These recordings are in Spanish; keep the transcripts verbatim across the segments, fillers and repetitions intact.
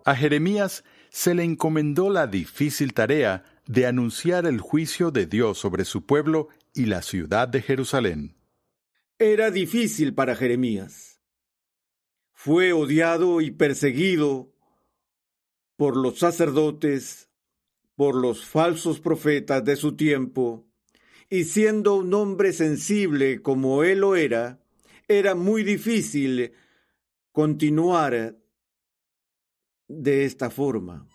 A Jeremías se le encomendó la difícil tarea de anunciar el juicio de Dios sobre su pueblo y la ciudad de Jerusalén. Era difícil para Jeremías. Fue odiado y perseguido por los sacerdotes, por los falsos profetas de su tiempo, y siendo un hombre sensible como él lo era, era muy difícil continuar de esta forma.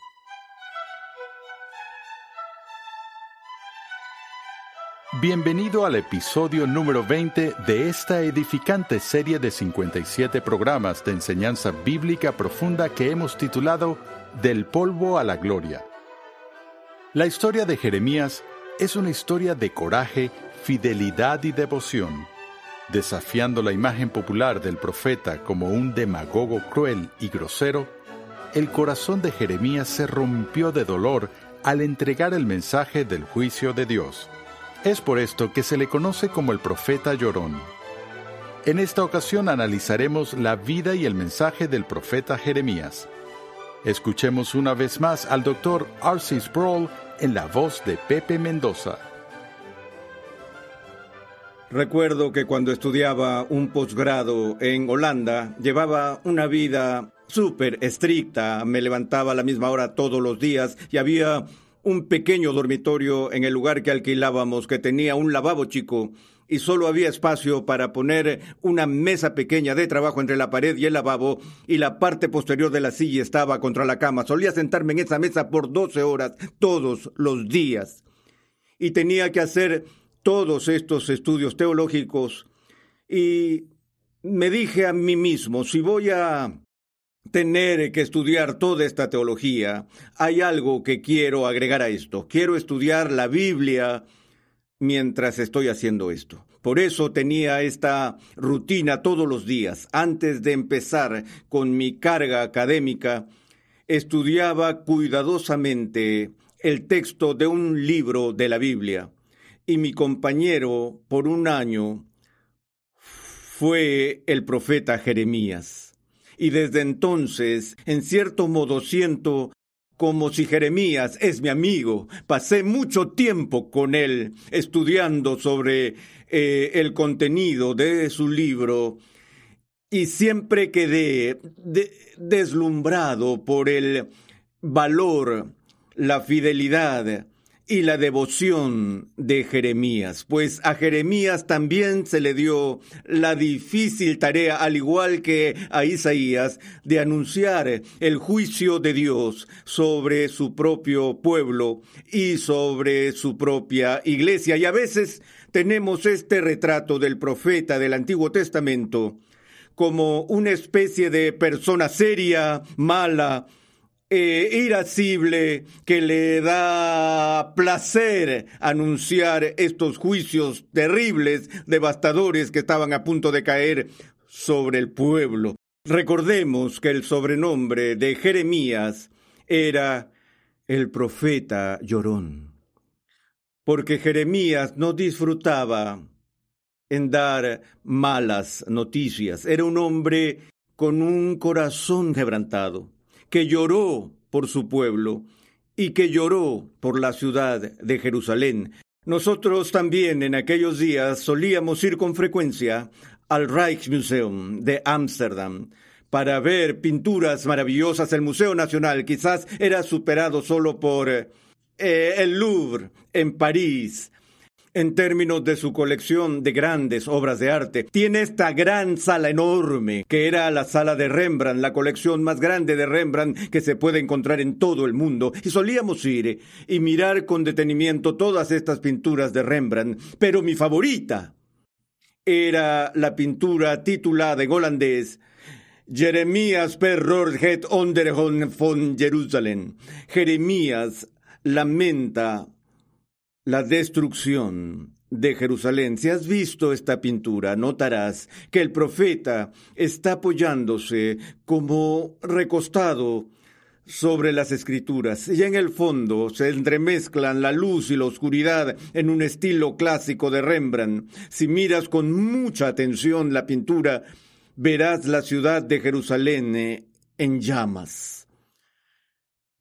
Bienvenido al episodio número veinte de esta edificante serie de cincuenta y siete programas de enseñanza bíblica profunda que hemos titulado Del polvo a la gloria. La historia de Jeremías es una historia de coraje, fidelidad y devoción. Desafiando la imagen popular del profeta como un demagogo cruel y grosero, el corazón de Jeremías se rompió de dolor al entregar el mensaje del juicio de Dios. Es por esto que se le conoce como el profeta llorón. En esta ocasión analizaremos la vida y el mensaje del profeta Jeremías. Escuchemos una vez más al doctor R C Sproul en la voz de Pepe Mendoza. Recuerdo que cuando estudiaba un posgrado en Holanda, llevaba una vida súper estricta. Me levantaba a la misma hora todos los días y había un pequeño dormitorio en el lugar que alquilábamos que tenía un lavabo chico y solo había espacio para poner una mesa pequeña de trabajo entre la pared y el lavabo, y la parte posterior de la silla estaba contra la cama. Solía sentarme en esa mesa por doce horas todos los días y tenía que hacer todos estos estudios teológicos, y me dije a mí mismo, si voy a tener que estudiar toda esta teología, hay algo que quiero agregar a esto. Quiero estudiar la Biblia mientras estoy haciendo esto. Por eso tenía esta rutina todos los días. Antes de empezar con mi carga académica, estudiaba cuidadosamente el texto de un libro de la Biblia. Y mi compañero por un año fue el profeta Jeremías. Y desde entonces, en cierto modo, siento como si Jeremías es mi amigo. Pasé mucho tiempo con él estudiando sobre eh, el contenido de su libro y siempre quedé de- deslumbrado por el valor, la fidelidad y la devoción de Jeremías, pues a Jeremías también se le dio la difícil tarea, al igual que a Isaías, de anunciar el juicio de Dios sobre su propio pueblo y sobre su propia iglesia. Y a veces tenemos este retrato del profeta del Antiguo Testamento como una especie de persona seria, mala, Eh, irascible, que le da placer anunciar estos juicios terribles, devastadores que estaban a punto de caer sobre el pueblo. Recordemos que el sobrenombre de Jeremías era el profeta llorón, porque Jeremías no disfrutaba en dar malas noticias. Era un hombre con un corazón quebrantado, que lloró por su pueblo y que lloró por la ciudad de Jerusalén. Nosotros también en aquellos días solíamos ir con frecuencia al Rijksmuseum de Ámsterdam para ver pinturas maravillosas. El Museo Nacional quizás era superado solo por eh, el Louvre en París, en términos de su colección de grandes obras de arte. Tiene esta gran sala enorme, que era la sala de Rembrandt, la colección más grande de Rembrandt que se puede encontrar en todo el mundo. Y solíamos ir y mirar con detenimiento todas estas pinturas de Rembrandt. Pero mi favorita era la pintura titulada en holandés Jeremías Perrorget onderhon von Jerusalem. Jeremías lamenta la destrucción de Jerusalén. Si has visto esta pintura, notarás que el profeta está apoyándose como recostado sobre las escrituras, y en el fondo se entremezclan la luz y la oscuridad en un estilo clásico de Rembrandt. Si miras con mucha atención la pintura, verás la ciudad de Jerusalén en llamas.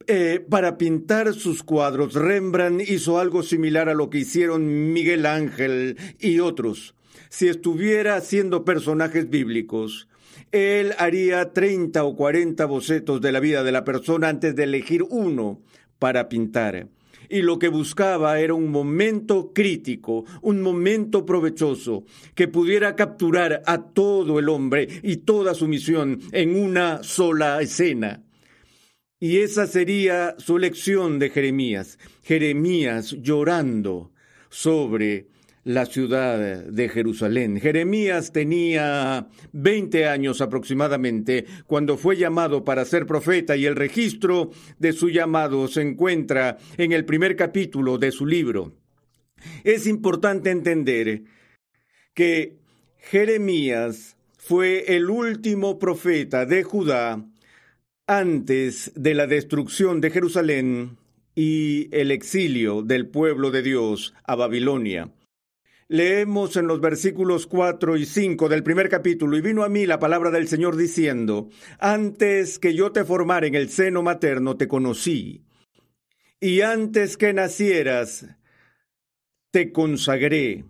Eh, para pintar sus cuadros, Rembrandt hizo algo similar a lo que hicieron Miguel Ángel y otros. Si estuviera haciendo personajes bíblicos, él haría treinta o cuarenta bocetos de la vida de la persona antes de elegir uno para pintar. Y lo que buscaba era un momento crítico, un momento provechoso, que pudiera capturar a todo el hombre y toda su misión en una sola escena. Y esa sería su lección de Jeremías. Jeremías llorando sobre la ciudad de Jerusalén. Jeremías tenía veinte años aproximadamente cuando fue llamado para ser profeta, y el registro de su llamado se encuentra en el primer capítulo de su libro. Es importante entender que Jeremías fue el último profeta de Judá antes de la destrucción de Jerusalén y el exilio del pueblo de Dios a Babilonia. Leemos en los versículos cuatro y cinco del primer capítulo: y vino a mí la palabra del Señor diciendo, antes que yo te formara en el seno materno te conocí, y antes que nacieras te consagré,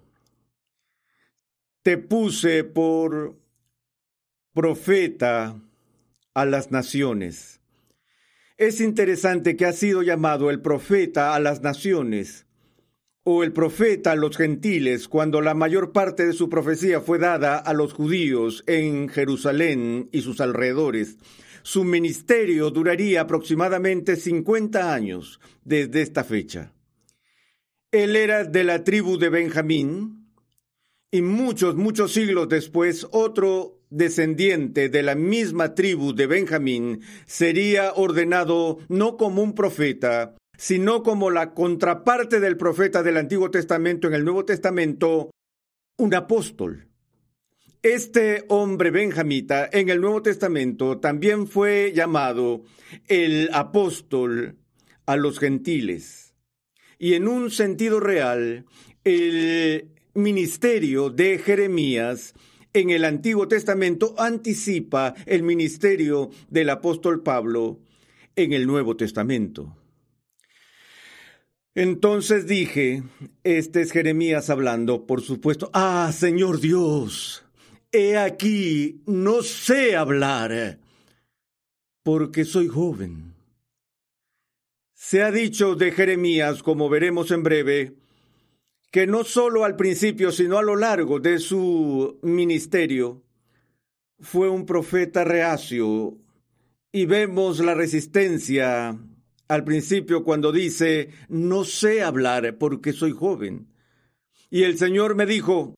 te puse por profeta a las naciones. Es interesante que ha sido llamado el profeta a las naciones, o el profeta a los gentiles, cuando la mayor parte de su profecía fue dada a los judíos en Jerusalén y sus alrededores. Su ministerio duraría aproximadamente cincuenta años desde esta fecha. Él era de la tribu de Benjamín, y muchos, muchos siglos después, otro descendiente de la misma tribu de Benjamín sería ordenado no como un profeta, sino como la contraparte del profeta del Antiguo Testamento en el Nuevo Testamento, un apóstol. Este hombre benjamita en el Nuevo Testamento también fue llamado el apóstol a los gentiles. Y en un sentido real, el ministerio de Jeremías en el Antiguo Testamento anticipa el ministerio del apóstol Pablo en el Nuevo Testamento. Entonces dije, este es Jeremías hablando, por supuesto, ah, Señor Dios, he aquí, no sé hablar, porque soy joven. Se ha dicho de Jeremías, como veremos en breve, que no solo al principio, sino a lo largo de su ministerio, fue un profeta reacio, y vemos la resistencia al principio cuando dice, no sé hablar porque soy joven. Y el Señor me dijo,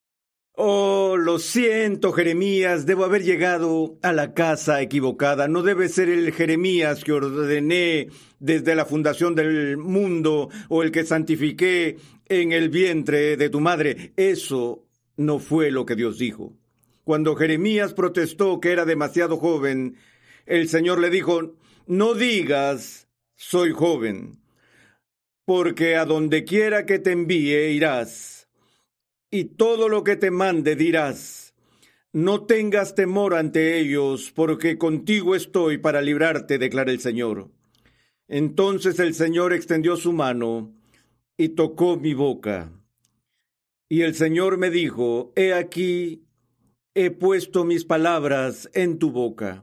oh, lo siento, Jeremías, debo haber llegado a la casa equivocada. No debe ser el Jeremías que ordené desde la fundación del mundo o el que santifiqué en el vientre de tu madre. Eso no fue lo que Dios dijo. Cuando Jeremías protestó que era demasiado joven, el Señor le dijo, no digas, soy joven, porque a donde quiera que te envíe irás, y todo lo que te mande dirás. No tengas temor ante ellos, porque contigo estoy para librarte, declara el Señor. Entonces el Señor extendió su mano y tocó mi boca. Y el Señor me dijo, he aquí, he puesto mis palabras en tu boca.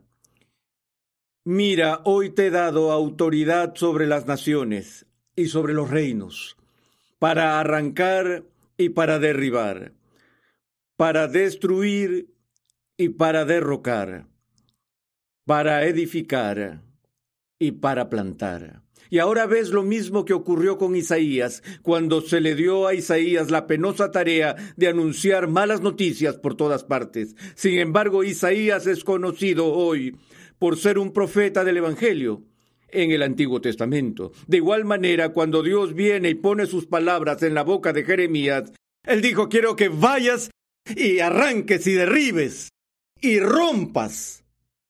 Mira, hoy te he dado autoridad sobre las naciones y sobre los reinos, para arrancar y para derribar, para destruir y para derrocar, para edificar y para plantar. Y ahora ves lo mismo que ocurrió con Isaías, cuando se le dio a Isaías la penosa tarea de anunciar malas noticias por todas partes. Sin embargo, Isaías es conocido hoy por ser un profeta del Evangelio en el Antiguo Testamento. De igual manera, cuando Dios viene y pone sus palabras en la boca de Jeremías, Él dijo, quiero que vayas y arranques y derribes y rompas.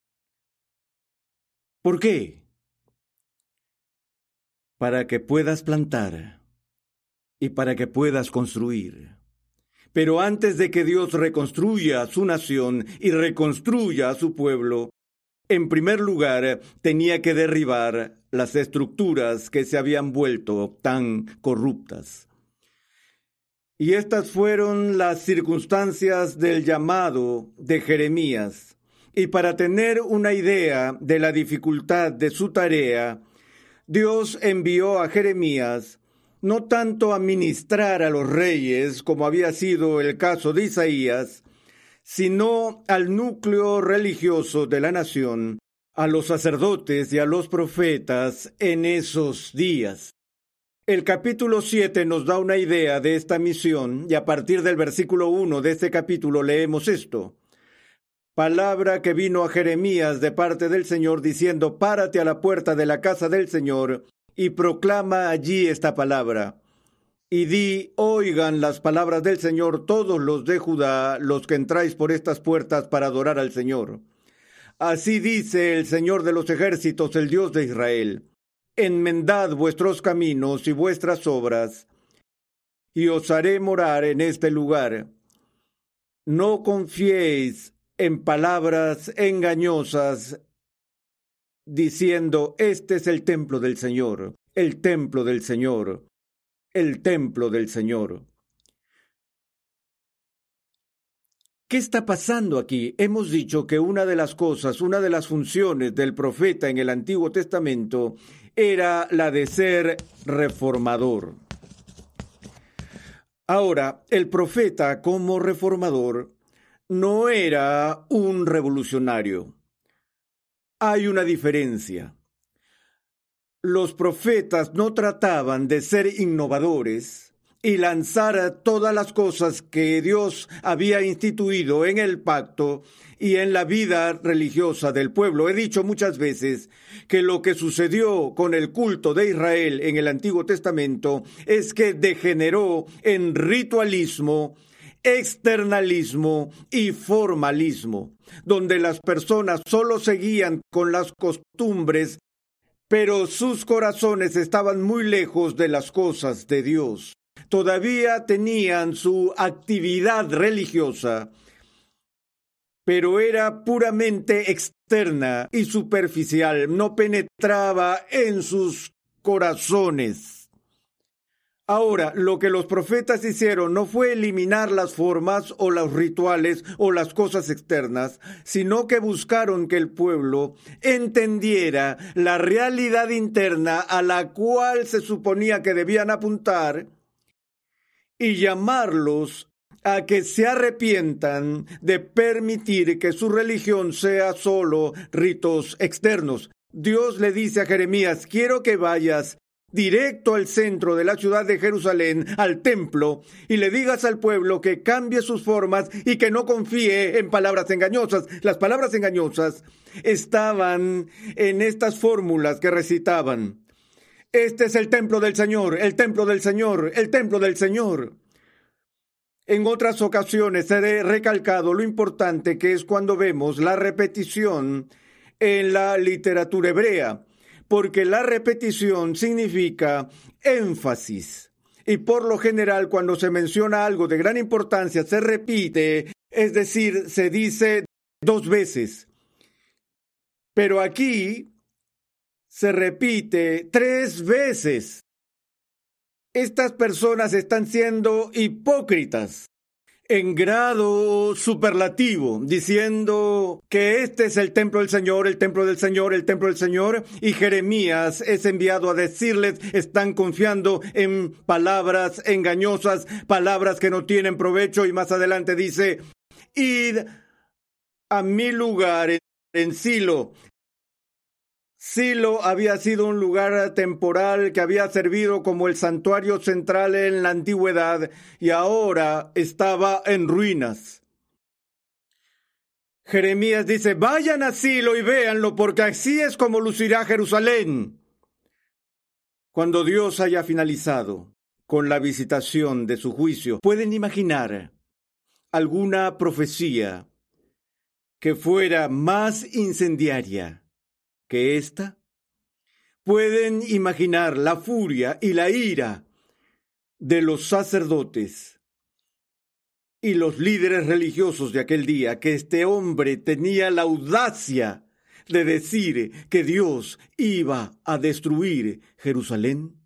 ¿Por qué? Para que puedas plantar y para que puedas construir. Pero antes de que Dios reconstruya a su nación y reconstruya a su pueblo, en primer lugar tenía que derribar las estructuras que se habían vuelto tan corruptas. Y estas fueron las circunstancias del llamado de Jeremías. Y para tener una idea de la dificultad de su tarea, Dios envió a Jeremías no tanto a ministrar a los reyes, como había sido el caso de Isaías, sino al núcleo religioso de la nación, a los sacerdotes y a los profetas en esos días. El capítulo siete nos da una idea de esta misión, y a partir del versículo uno de este capítulo leemos esto. Palabra que vino a Jeremías de parte del Señor, diciendo, párate a la puerta de la casa del Señor, y proclama allí esta palabra. Y di, oigan las palabras del Señor todos los de Judá, los que entráis por estas puertas para adorar al Señor. Así dice el Señor de los ejércitos, el Dios de Israel. Enmendad vuestros caminos y vuestras obras, y os haré morar en este lugar. No confiéis en palabras engañosas, diciendo, este es el templo del Señor, el templo del Señor, el templo del Señor. ¿Qué está pasando aquí? Hemos dicho que una de las cosas, una de las funciones del profeta en el Antiguo Testamento era la de ser reformador. Ahora, el profeta como reformador no era un revolucionario. Hay una diferencia. Los profetas no trataban de ser innovadores y lanzar todas las cosas que Dios había instituido en el pacto y en la vida religiosa del pueblo. He dicho muchas veces que lo que sucedió con el culto de Israel en el Antiguo Testamento es que degeneró en ritualismo, externalismo y formalismo, donde las personas solo seguían con las costumbres, pero sus corazones estaban muy lejos de las cosas de Dios. Todavía tenían su actividad religiosa, pero era puramente externa y superficial, no penetraba en sus corazones. Ahora, lo que los profetas hicieron no fue eliminar las formas o los rituales o las cosas externas, sino que buscaron que el pueblo entendiera la realidad interna a la cual se suponía que debían apuntar y llamarlos a que se arrepientan de permitir que su religión sea solo ritos externos. Dios le dice a Jeremías, quiero que vayas directo al centro de la ciudad de Jerusalén, al templo, y le digas al pueblo que cambie sus formas y que no confíe en palabras engañosas. Las palabras engañosas estaban en estas fórmulas que recitaban. Este es el templo del Señor, el templo del Señor, el templo del Señor. En otras ocasiones he recalcado lo importante que es cuando vemos la repetición en la literatura hebrea, porque la repetición significa énfasis. Y por lo general, cuando se menciona algo de gran importancia, se repite, es decir, se dice dos veces. Pero aquí se repite tres veces. Estas personas están siendo hipócritas en grado superlativo, diciendo que este es el templo del Señor, el templo del Señor, el templo del Señor, y Jeremías es enviado a decirles, están confiando en palabras engañosas, palabras que no tienen provecho, y más adelante dice, id a mi lugar en Silo. Silo había sido un lugar temporal que había servido como el santuario central en la antigüedad y ahora estaba en ruinas. Jeremías dice, vayan a Silo y véanlo, porque así es como lucirá Jerusalén cuando Dios haya finalizado con la visitación de su juicio. ¿Pueden imaginar alguna profecía que fuera más incendiaria que esta? ¿Pueden imaginar la furia y la ira de los sacerdotes y los líderes religiosos de aquel día, que este hombre tenía la audacia de decir que Dios iba a destruir Jerusalén?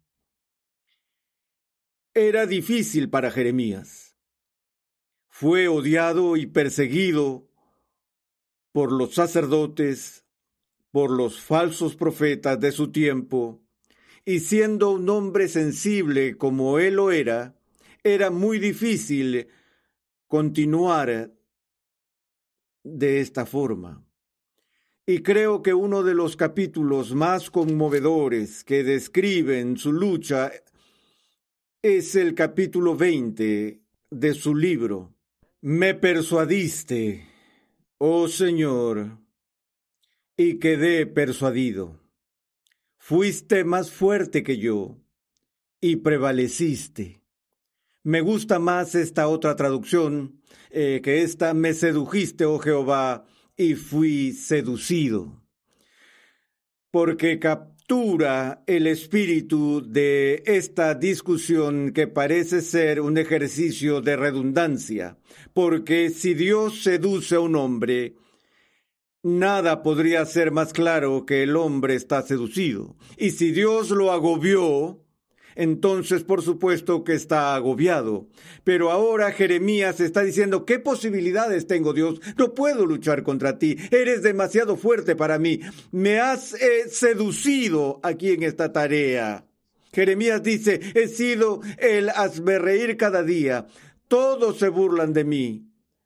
Era difícil para Jeremías. Fue odiado y perseguido por los sacerdotes, por los falsos profetas de su tiempo, y siendo un hombre sensible como él lo era, era muy difícil continuar de esta forma. Y creo que uno de los capítulos más conmovedores que describen su lucha es el capítulo veinte de su libro. Me persuadiste, oh Señor, y quedé persuadido. Fuiste más fuerte que yo y prevaleciste. Me gusta más esta otra traducción eh, que esta: me sedujiste, oh Jehová, y fui seducido. Porque captura el espíritu de esta discusión que parece ser un ejercicio de redundancia. Porque si Dios seduce a un hombre, nada podría ser más claro que el hombre está seducido. Y si Dios lo agobió, entonces por supuesto que está agobiado. Pero ahora Jeremías está diciendo: ¿qué posibilidades tengo, Dios? No puedo luchar contra ti. Eres demasiado fuerte para mí. Me has eh, seducido aquí en esta tarea. Jeremías dice: he sido el hazmerreír cada día. Todos se burlan de mí.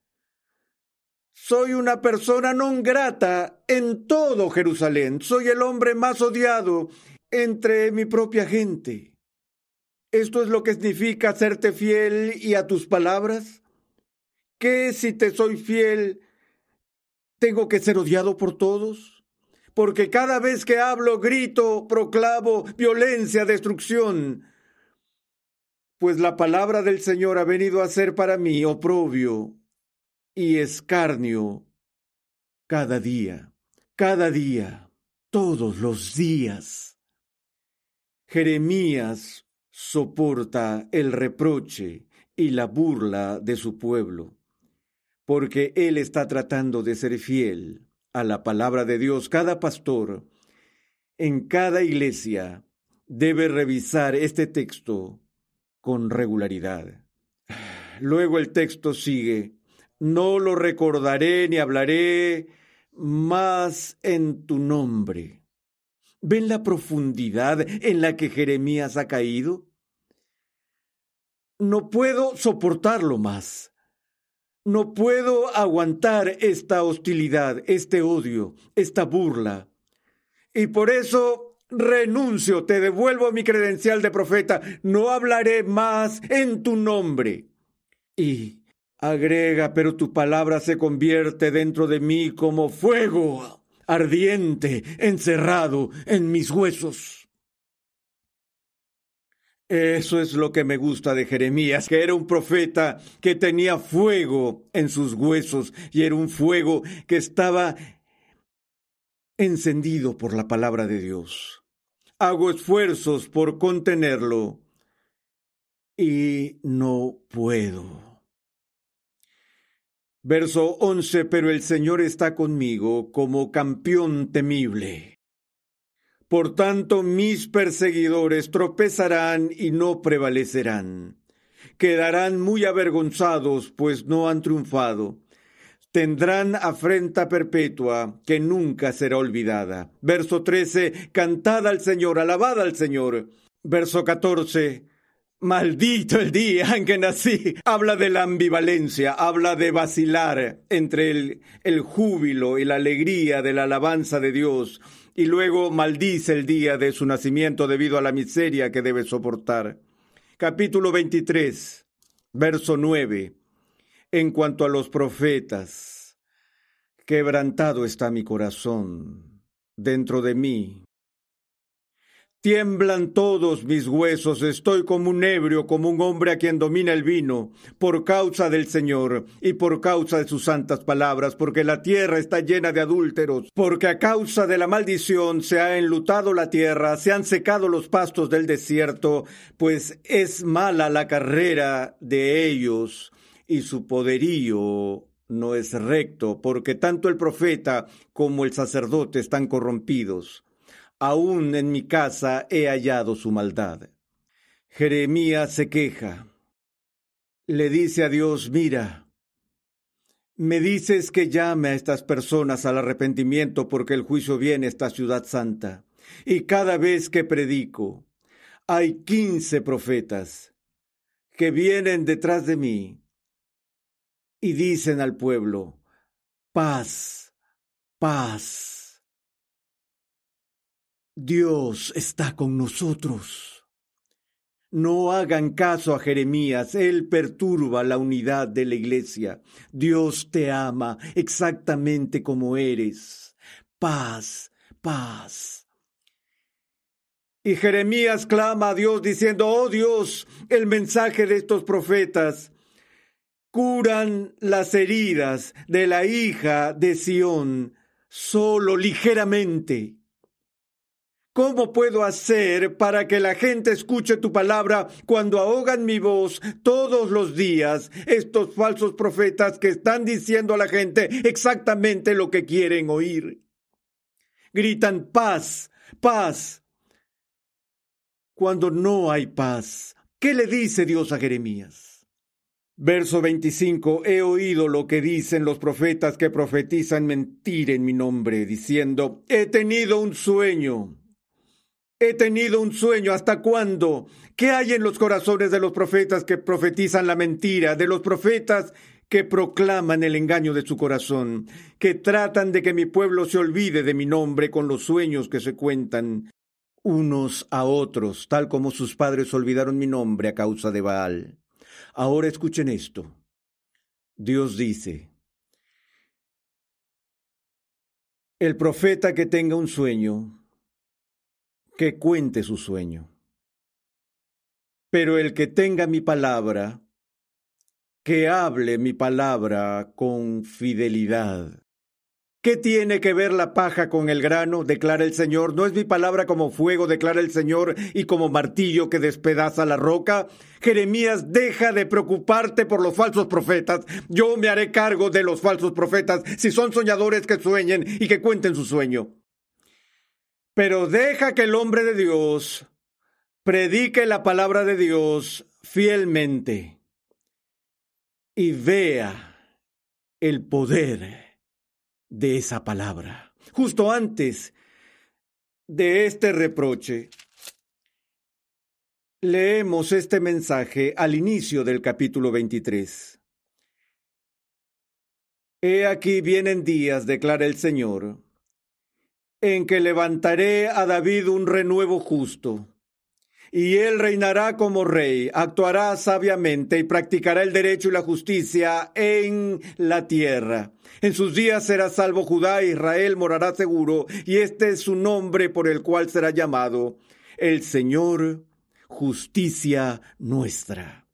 Soy una persona non grata en todo Jerusalén. Soy el hombre más odiado entre mi propia gente. ¿Esto es lo que significa serte fiel y a tus palabras? ¿Qué si te soy fiel, tengo que ser odiado por todos? Porque cada vez que hablo, grito, proclamo violencia, destrucción. Pues la palabra del Señor ha venido a ser para mí oprobio y escarnio cada día, cada día, todos los días. Jeremías soporta el reproche y la burla de su pueblo, porque él está tratando de ser fiel a la palabra de Dios. Cada pastor en cada iglesia debe revisar este texto con regularidad. Luego el texto sigue: no lo recordaré ni hablaré más en tu nombre. ¿Ven la profundidad en la que Jeremías ha caído? No puedo soportarlo más. No puedo aguantar esta hostilidad, este odio, esta burla. Y por eso renuncio, te devuelvo mi credencial de profeta. No hablaré más en tu nombre. Y agrega: pero tu palabra se convierte dentro de mí como fuego ardiente, encerrado en mis huesos. Eso es lo que me gusta de Jeremías, que era un profeta que tenía fuego en sus huesos, y era un fuego que estaba encendido por la palabra de Dios. Hago esfuerzos por contenerlo y no puedo. Verso once: pero el Señor está conmigo como campeón temible. Por tanto, mis perseguidores tropezarán y no prevalecerán. Quedarán muy avergonzados, pues no han triunfado. Tendrán afrenta perpetua que nunca será olvidada. Verso trece: cantad al Señor, alabad al Señor. Verso catorce: maldito el día en que nací. Habla de la ambivalencia, habla de vacilar entre el, el júbilo y la alegría de la alabanza de Dios, y luego maldice el día de su nacimiento debido a la miseria que debe soportar. Capítulo veintitrés, verso nueve. En cuanto a los profetas, quebrantado está mi corazón dentro de mí. Tiemblan todos mis huesos, estoy como un ebrio, como un hombre a quien domina el vino, por causa del Señor y por causa de sus santas palabras, porque la tierra está llena de adúlteros, porque a causa de la maldición se ha enlutado la tierra, se han secado los pastos del desierto, pues es mala la carrera de ellos y su poderío no es recto, porque tanto el profeta como el sacerdote están corrompidos. Aún en mi casa he hallado su maldad. Jeremías se queja. Le dice a Dios, mira, me dices que llame a estas personas al arrepentimiento porque el juicio viene a esta ciudad santa. Y cada vez que predico, hay quince profetas que vienen detrás de mí y dicen al pueblo, paz, paz. Dios está con nosotros. No hagan caso a Jeremías, él perturba la unidad de la iglesia. Dios te ama exactamente como eres. Paz, paz. Y Jeremías clama a Dios diciendo, oh Dios, el mensaje de estos profetas curan las heridas de la hija de Sión solo ligeramente. ¿Cómo puedo hacer para que la gente escuche tu palabra cuando ahogan mi voz todos los días estos falsos profetas que están diciendo a la gente exactamente lo que quieren oír? Gritan paz, paz, cuando no hay paz. ¿Qué le dice Dios a Jeremías? Verso veinticinco, he oído lo que dicen los profetas que profetizan mentira en mi nombre, diciendo, he tenido un sueño. He tenido un sueño. ¿Hasta cuándo? ¿Qué hay en los corazones de los profetas que profetizan la mentira? De los profetas que proclaman el engaño de su corazón, que tratan de que mi pueblo se olvide de mi nombre con los sueños que se cuentan unos a otros, tal como sus padres olvidaron mi nombre a causa de Baal. Ahora escuchen esto. Dios dice, el profeta que tenga un sueño, que cuente su sueño. Pero el que tenga mi palabra, que hable mi palabra con fidelidad. ¿Qué tiene que ver la paja con el grano? Declara el Señor. ¿No es mi palabra como fuego, declara el Señor, y como martillo que despedaza la roca? Jeremías, deja de preocuparte por los falsos profetas. Yo me haré cargo de los falsos profetas, si son soñadores que sueñen y que cuenten su sueño. Pero deja que el hombre de Dios predique la palabra de Dios fielmente y vea el poder de esa palabra. Justo antes de este reproche, leemos este mensaje al inicio del capítulo veintitrés. He aquí vienen días, declara el Señor, en que levantaré a David un renuevo justo, y él reinará como rey, actuará sabiamente y practicará el derecho y la justicia en la tierra. En sus días será salvo Judá, e Israel morará seguro, y este es su nombre por el cual será llamado el Señor, justicia nuestra.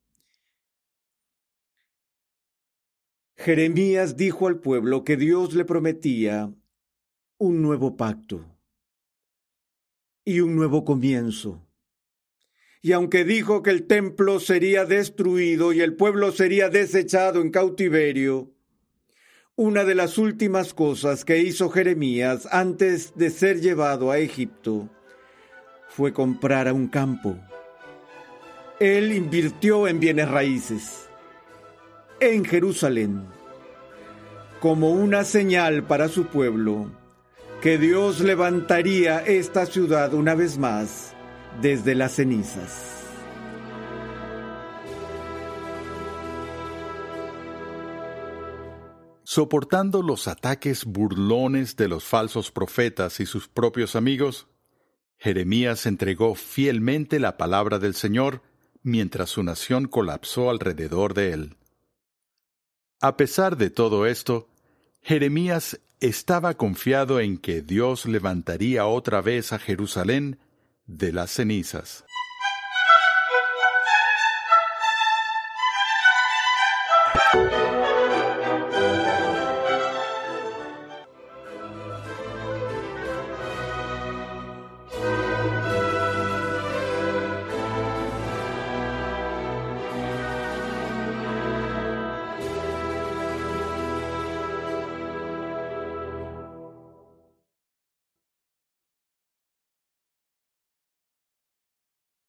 Jeremías dijo al pueblo que Dios le prometía un nuevo pacto y un nuevo comienzo. Y aunque dijo que el templo sería destruido y el pueblo sería desechado en cautiverio, una de las últimas cosas que hizo Jeremías antes de ser llevado a Egipto fue comprar un campo. Él invirtió en bienes raíces en Jerusalén como una señal para su pueblo que Dios levantaría esta ciudad una vez más desde las cenizas. Soportando los ataques burlones de los falsos profetas y sus propios amigos, Jeremías entregó fielmente la palabra del Señor mientras su nación colapsó alrededor de él. A pesar de todo esto, Jeremías estaba confiado en que Dios levantaría otra vez a Jerusalén de las cenizas.